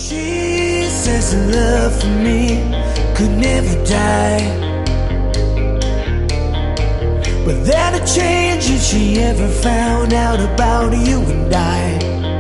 She says her love for me could never die, but that it changed if she ever found out about you and I.